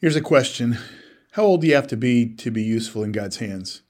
Here's a question. How old do you have to be useful in God's hands?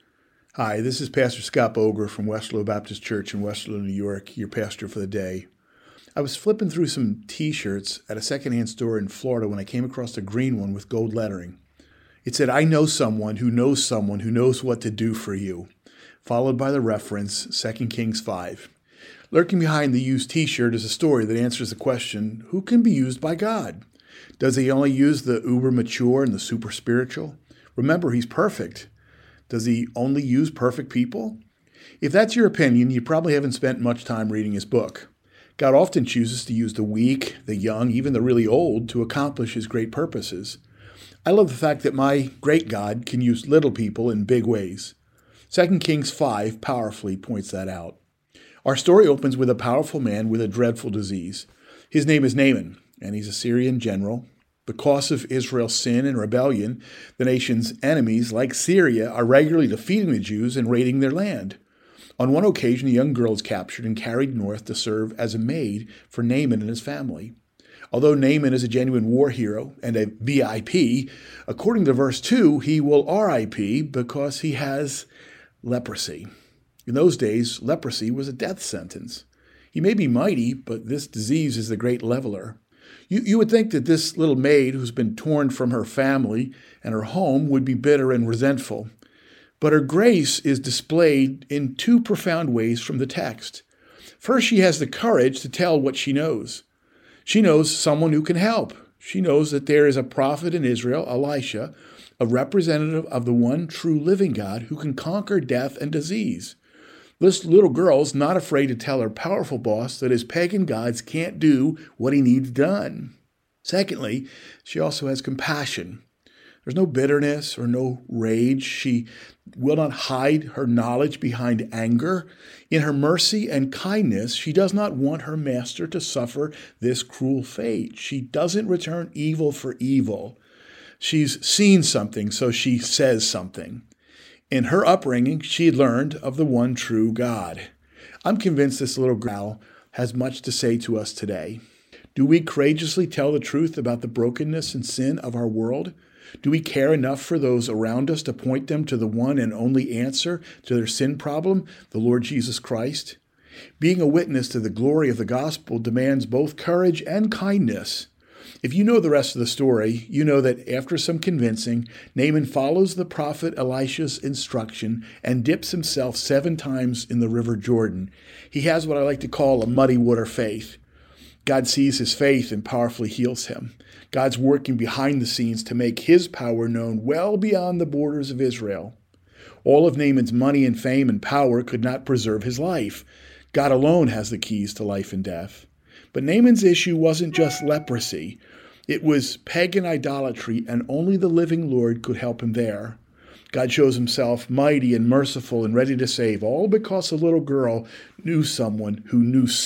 Hi, this is Pastor Scott Boger from Westerlo Baptist Church in Westerlo, New York, your pastor for the day. I was flipping through some t-shirts at a secondhand store in Florida when I came across a green one with gold lettering. It said, "I know someone who knows what to do for you," followed by the reference 2 Kings 5. Lurking behind the used t-shirt is a story that answers the question, who can be used by God? Does he only use the uber mature and the super spiritual? Remember, he's perfect. Does he only use perfect people? If that's your opinion, you probably haven't spent much time reading his book. God often chooses to use the weak, the young, even the really old to accomplish his great purposes. I love the fact that my great God can use little people in big ways. 2 Kings 5 powerfully points that out. Our story opens with a powerful man with a dreadful disease. His name is Naaman, and he's a Syrian general. Because of Israel's sin and rebellion, the nation's enemies, like Syria, are regularly defeating the Jews and raiding their land. On one occasion, a young girl is captured and carried north to serve as a maid for Naaman and his family. Although Naaman is a genuine war hero and a VIP, according to verse 2, he will RIP because he has leprosy. In those days, leprosy was a death sentence. He may be mighty, but this disease is the great leveler. You would think that this little maid who's been torn from her family and her home would be bitter and resentful. But her grace is displayed in two profound ways from the text. First, she has the courage to tell what she knows. She knows someone who can help. She knows that there is a prophet in Israel, Elisha, a representative of the one true living God who can conquer death and disease. This little girl's not afraid to tell her powerful boss that his pagan gods can't do what he needs done. Secondly, she also has compassion. There's no bitterness or no rage. She will not hide her knowledge behind anger. In her mercy and kindness, she does not want her master to suffer this cruel fate. She doesn't return evil for evil. She's seen something, so she says something. In her upbringing, she learned of the one true God. I'm convinced this little girl has much to say to us today. Do we courageously tell the truth about the brokenness and sin of our world? Do we care enough for those around us to point them to the one and only answer to their sin problem, the Lord Jesus Christ? Being a witness to the glory of the gospel demands both courage and kindness. If you know the rest of the story, you know that after some convincing, Naaman follows the prophet Elisha's instruction and dips himself 7 times in the river Jordan. He has what I like to call a muddy water faith. God sees his faith and powerfully heals him. God's working behind the scenes to make his power known well beyond the borders of Israel. All of Naaman's money and fame and power could not preserve his life. God alone has the keys to life and death. But Naaman's issue wasn't just leprosy. It was pagan idolatry, and only the living Lord could help him there. God shows himself mighty and merciful and ready to save, all because a little girl knew someone who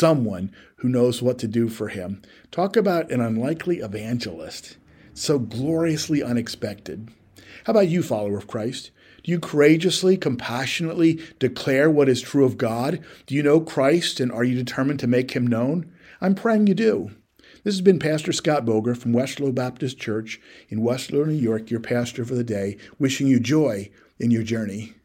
knows what to do for him. Talk about an unlikely evangelist. So gloriously unexpected. How about you, follower of Christ? Do you courageously, compassionately declare what is true of God? Do you know Christ, and are you determined to make him known? I'm praying you do. This has been Pastor Scott Boger from Westerlo Baptist Church in Westerlo, New York, your pastor for the day, wishing you joy in your journey.